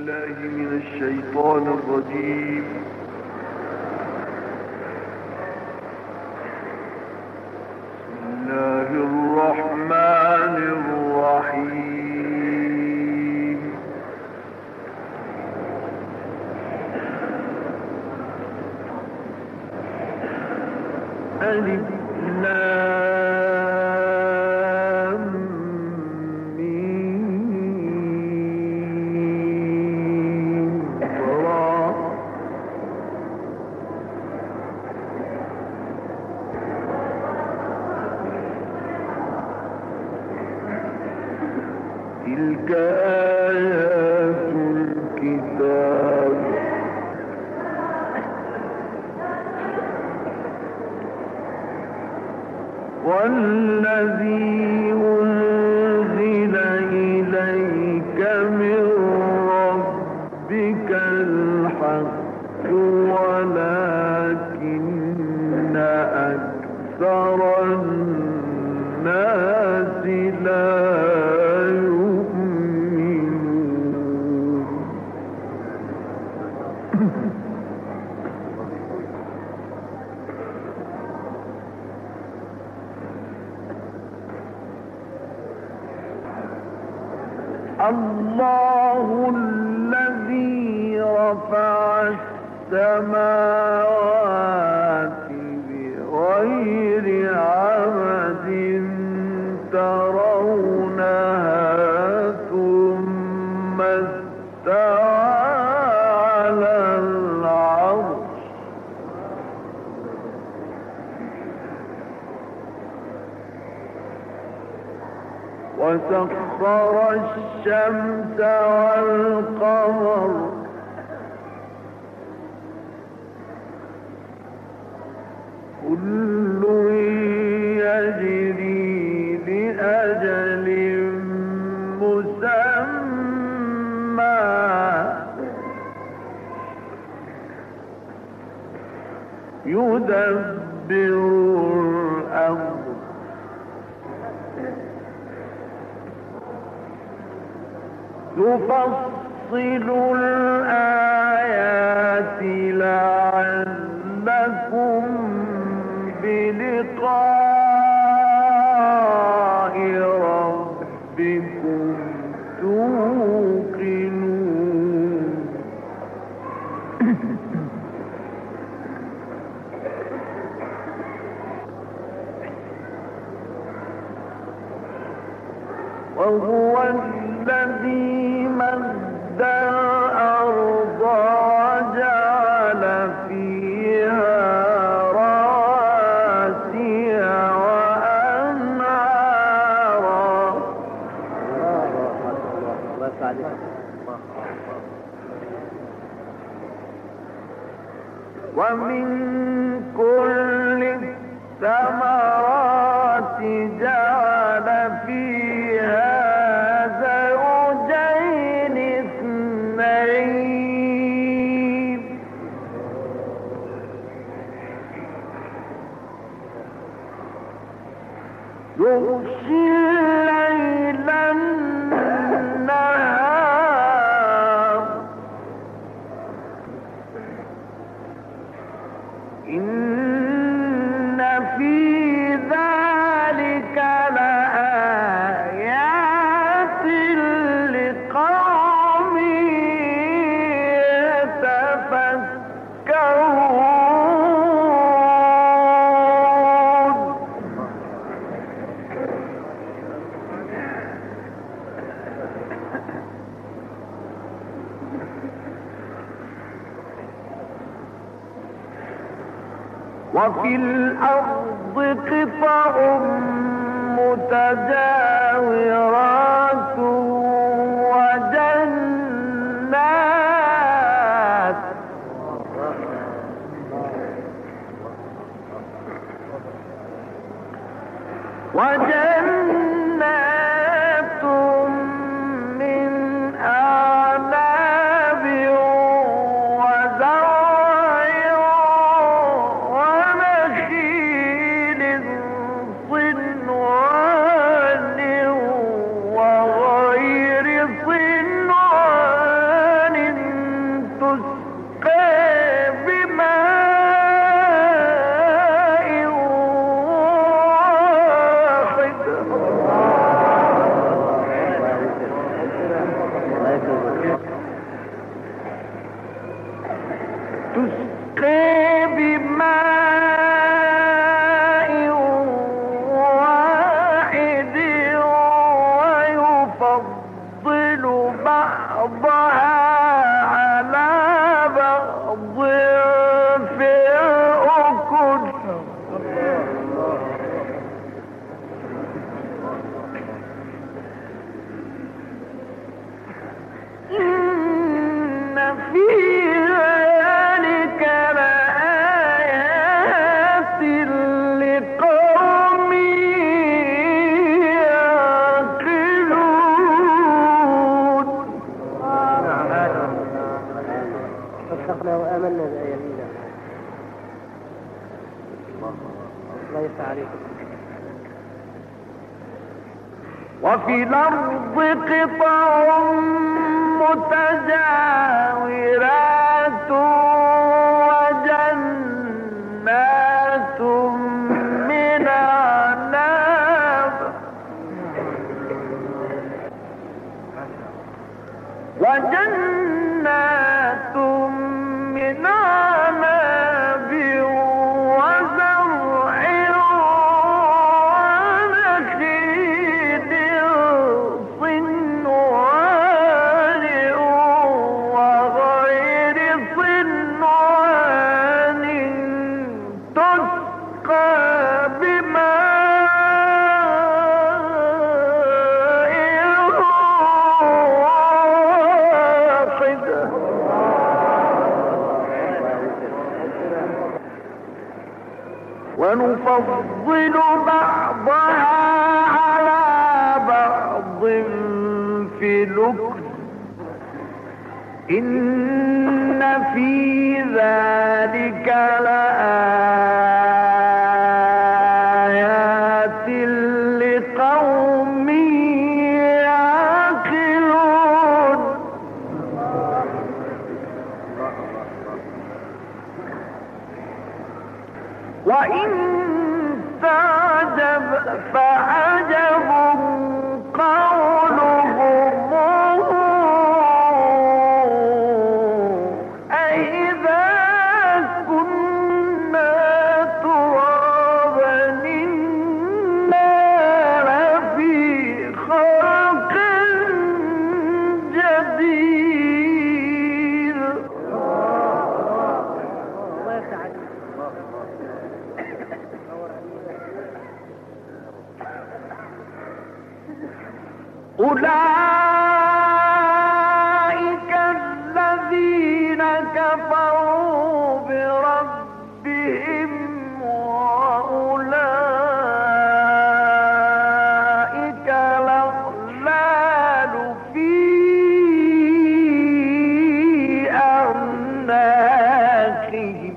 بالله من الشيطان الرجيم. بسم الله الرحمن الرحيم. ألف لام ميم را. تلك آيات الكتاب والذي أنزل إليك من ربك الحق ولكن أكثر الناس لا يؤمنون. الله الذي رفع السماوات بغير عمد ترونها ثم استوى على العرش وسخر الشمس والقمر كل يجري لأجل مسمى يدبر الأمر يفصل الآيات لعلكم بلقاء ربكم توقنون. وهو الذي مد الأرض وجعل فيها رواسي وأنهارا ومن كل الثمرات جعل فيها زوجين اثنين يغشي الليل النهار إن في ذلك لآيات لقوم يتفكرون. وفي الأرض قطع متجاورات وجنات من أعناب وزرع ونخيل صنوان بعضها على بعض في الأكل إن في ذلك لآيات لقوم يعقلون. صدقنا وآمنا بآياتنا. الله يفتح عليكم. وفي الأرض قطع متجاورات وجنات من أعناب وزرع ونخيل صنوان وغير صنوان تسقى بماء واحد ونفضل بعضها على بعض في الأكل إن في ذلك لآيات لقوم يعقلون. وإن تعجب فعجب قولهم أإذا كنا ترابا إنا لفي خلق جديد. الله يفتح عليكم. أولئك الذين كفروا بربهم وأولئك الأغلال في أعناقهم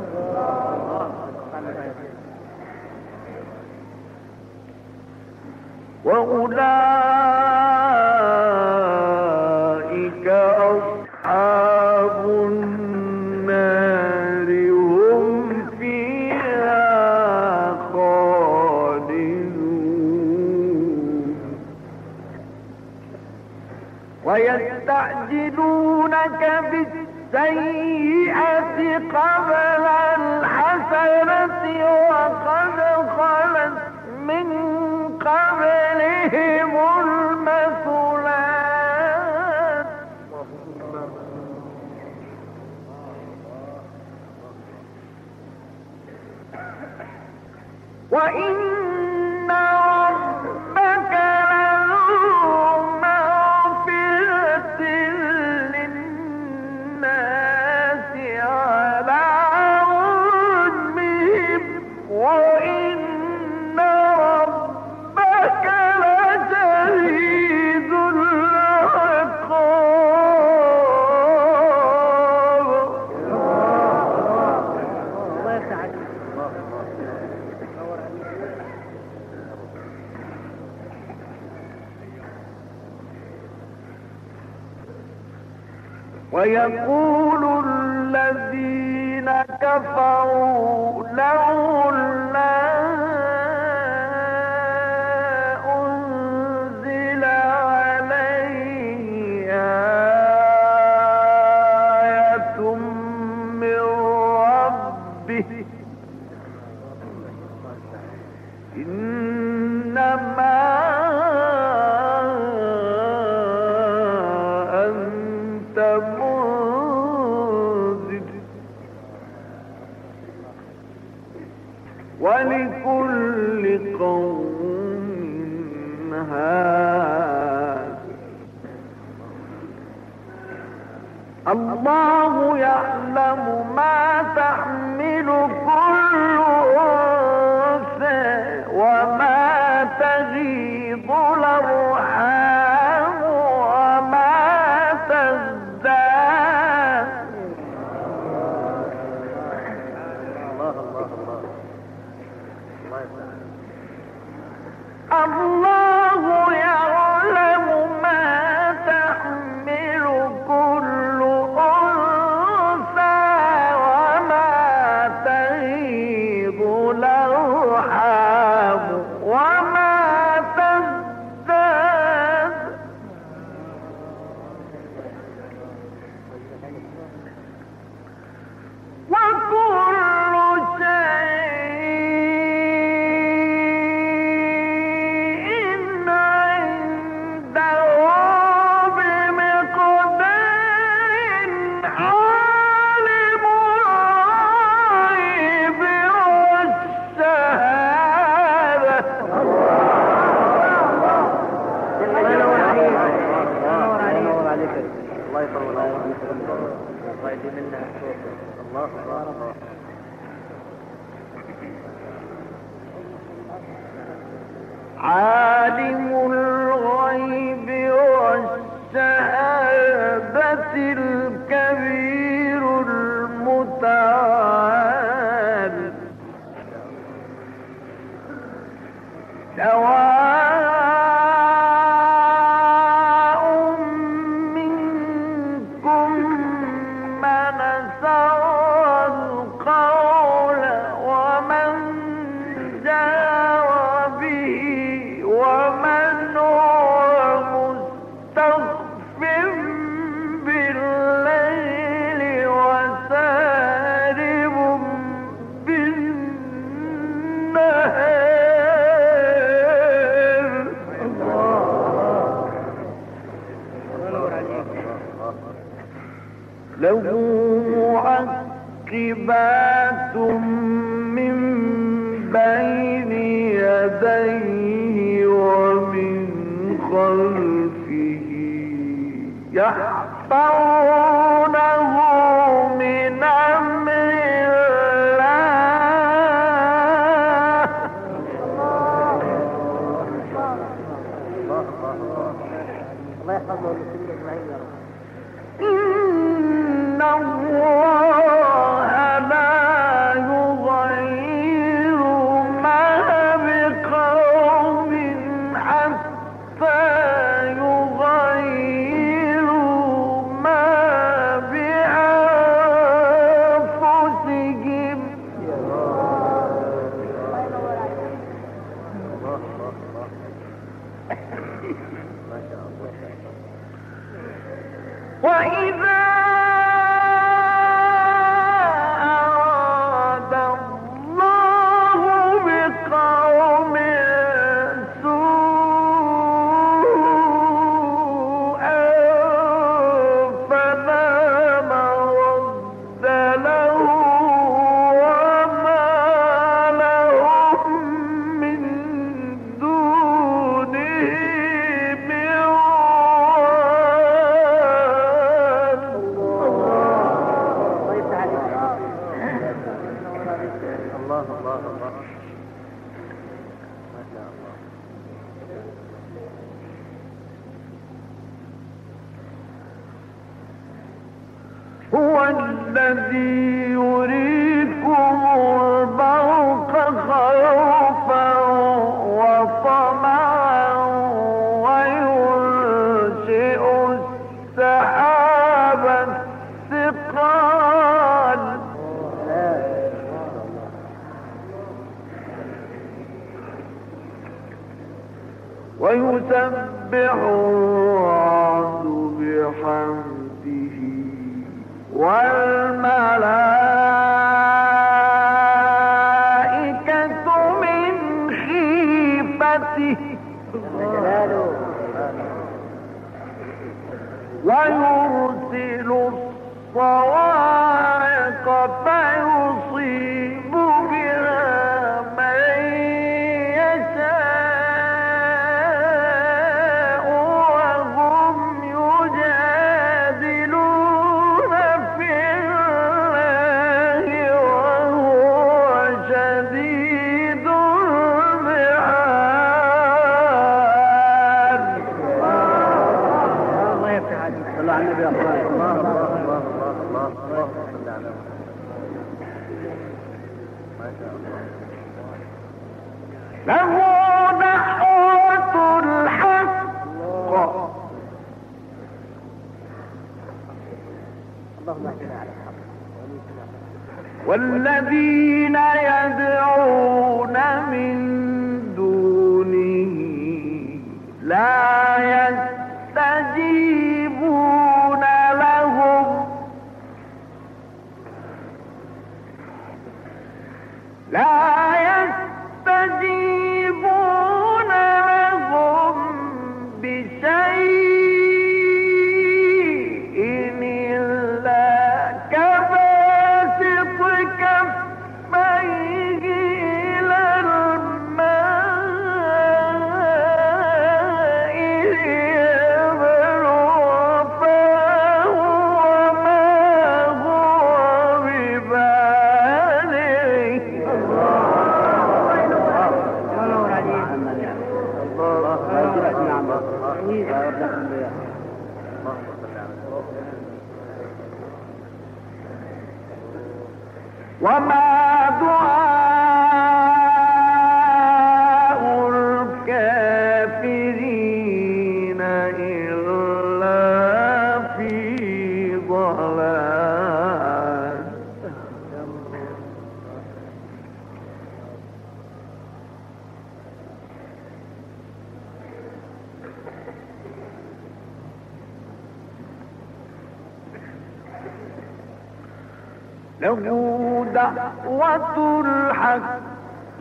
وأولئك أصحاب النار هم فيها خالدون. ويستعجلونك بالسيئة قبل الحسنة وقد خلت من قبلهم المثلات وإن ربك لذو مغفرة للناس على ظلمهم وإن ربك لشديد العقاب. الله يفتح عليكم. ويقول الذين كفروا لولا أنزل عليه آية من ربه إنما أنت أنت منذر ولكل قوم هاد الله يعلم ما تحمل كل أنثى وما تغيض الأرحام وما تزداد الله يعلم ما تحمل كل أنثى وما تغيض الأرحام وما تزداد وكل شيء عنده بمقدار عالم الغيب والشهادة الله ينور عليك الله يطول عليك الله يدي منها الله الله عالم الغيب والشهادة الكبير المتعال سواء منكم من سر القول ومن جار به ومن هو مستخف بالليل وسارب بالنهار له معقبات من بين يديه ومن خلفه يحفظونه من أمر الله الله يحفظه لكل اجمعين يا رب إن الله لا يغير ما بقوم حتى يغيروا ما بأنفسهم وإذا أراد الله بقوم سوءا فلا مرد له وما لهم من دونه من الله الله الله ما شاء الله هو الذي يريكم البرق خوفا وطمعا وينشئ السحاب الثقال ويسبح الرعد بحمده والملائكة من خيفته وينشئ يرسل الصواعق فيصيب بها من يشاء وهم يجادلون في الله وهو شديد المحال. الله يفتح عليك. صلى على النبي. الله الله الله الله الله الله. صلى على النبي. ما شاء الله. له دعوة الحق اللهم اهدنا على الحق. والذين يدعون من دونه لا يستجيبون لهم بشيء إلا كباسط كفيه إلى الماء ليبلغ فاه وما هو ببالغه. وما دعاء الكافرين إلا في ضلال. له دعوة الحق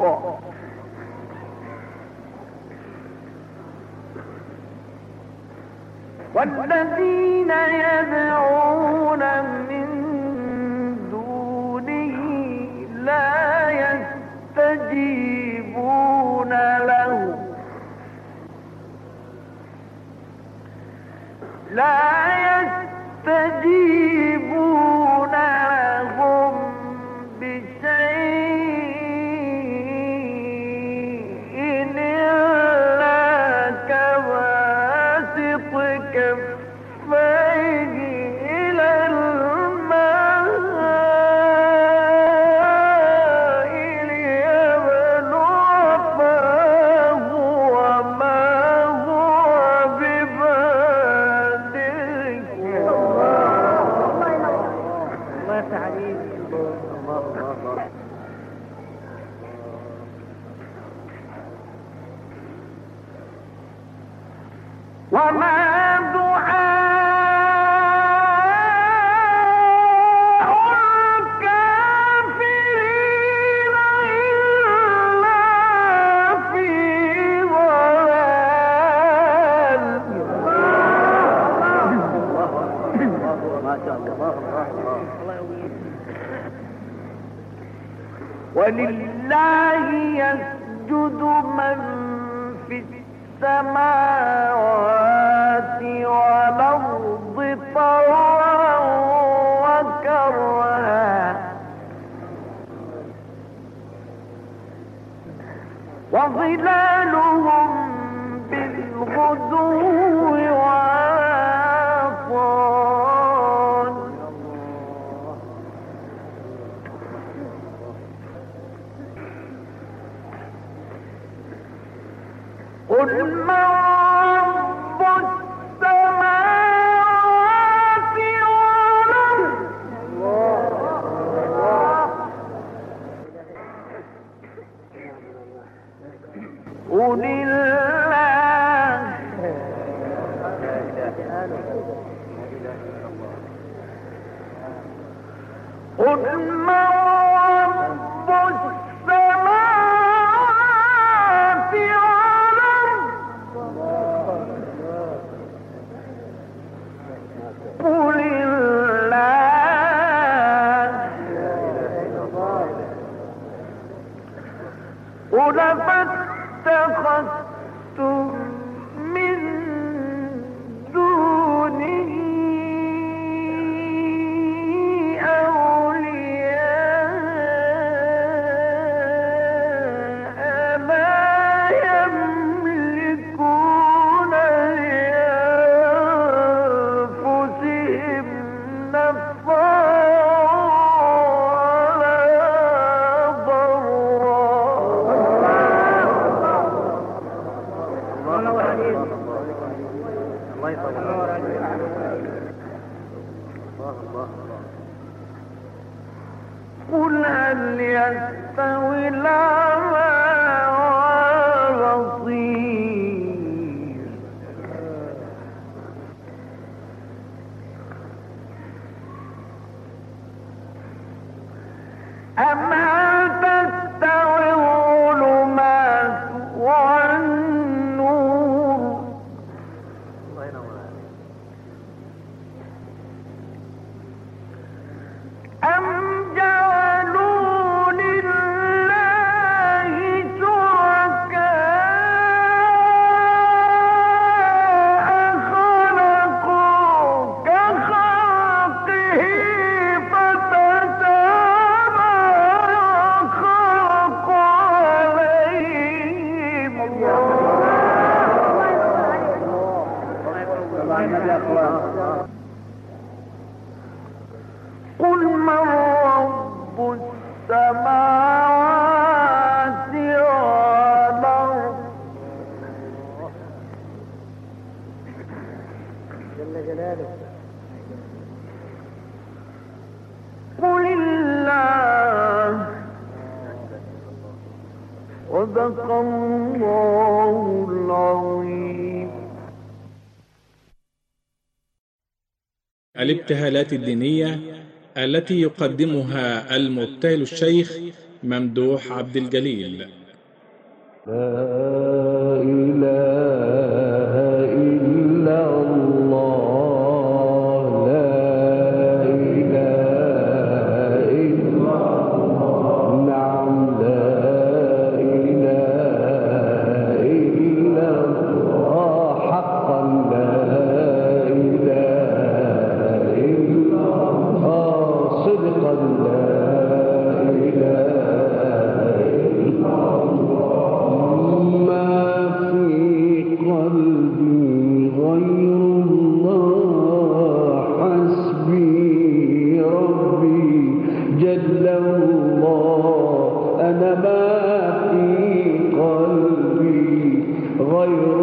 والذين يدعون من دونه لا يستجيبون له لهم بشيء إلا كباسط كفيه إلى الماء ليبلغ فاه وما هو ببالغه. الله يفتح عليك. الله الله الله. وما دعاء الكافرين إلا في ضلال. ما شاء الله. الله ولله يسجد من في السماوات والأرض طوعا وكرها وظلالهم بالغدو والآصال. قل من رب السماوات والأرض قل الله. قل من رب السماوات والأرض قل قل هل يستوي الأعمى والبصير أم هل تستوي الظلمات والنور أم جعلوا لله شركاء خلقوا كخلقه فتشابه الخلق عليهم قل من رب السماوات والأرض جل جلاله قل الله صدق الله العظيم. الابتهالات الدينية التي يقدمها المبتهل الشيخ ممدوح عبد الجليل. لا إله إلا الله لا إله إلا الله نعم لا إله إلا الله حقا لا إله إلا الله صدقا لا إله إلا الله ما في قلبي غير الله حسبي ربي جل الله أنا ما في قلبي غير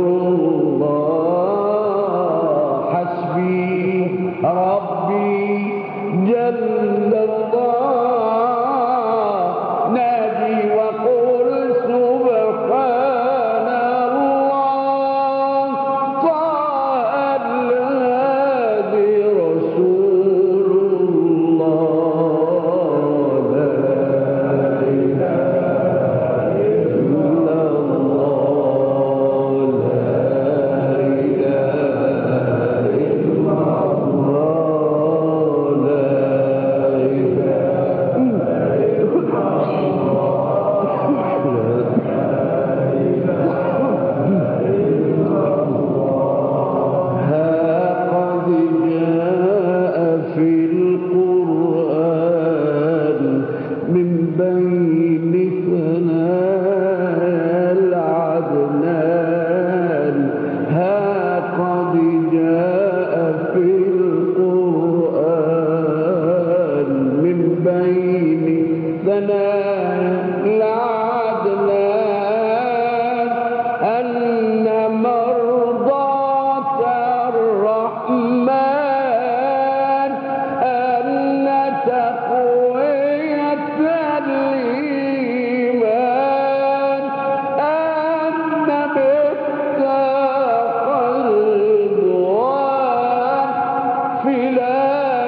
الله حسبي ربي جل الله نادي وقل سبحان الله طه الهادي رسول الله لا إله إلا الله لا إله إلا الله لا قد جاء في القرآن من بين ثنايا العدنان قد جاء في القرآن من بين ثنايا العدنان أن مرضاة الرحمن أن تقوية الإيمان أن مفتاح الرضوان في لا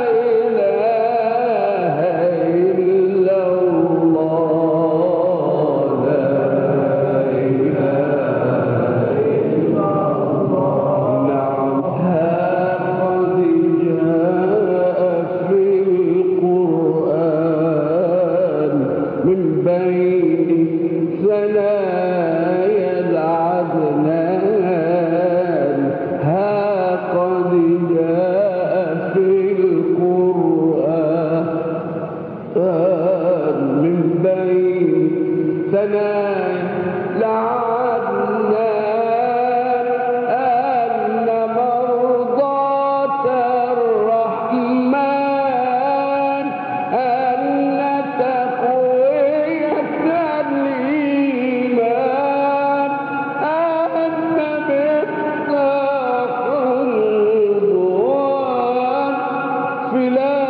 إله إلا الله لا إله إلا الله نعم قد جاء في القرآن من بين ثنايا العدنان قد جاء في فلان